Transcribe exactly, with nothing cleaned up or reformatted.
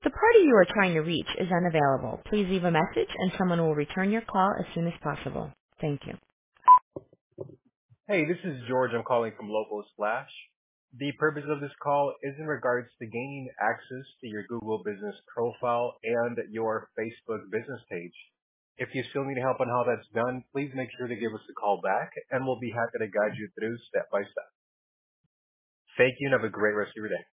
The party you are trying to reach is unavailable. Please leave a message and someone will return your call as soon as possible. Thank you. Hey, this is George. I'm calling from Local Splash. The purpose of this call is in regards to gaining access to your Google business profile and your Facebook business page. If you still need help on how that's done, please make sure to give us a call back and we'll be happy to guide you through step by step. Thank you and have a great rest of your day.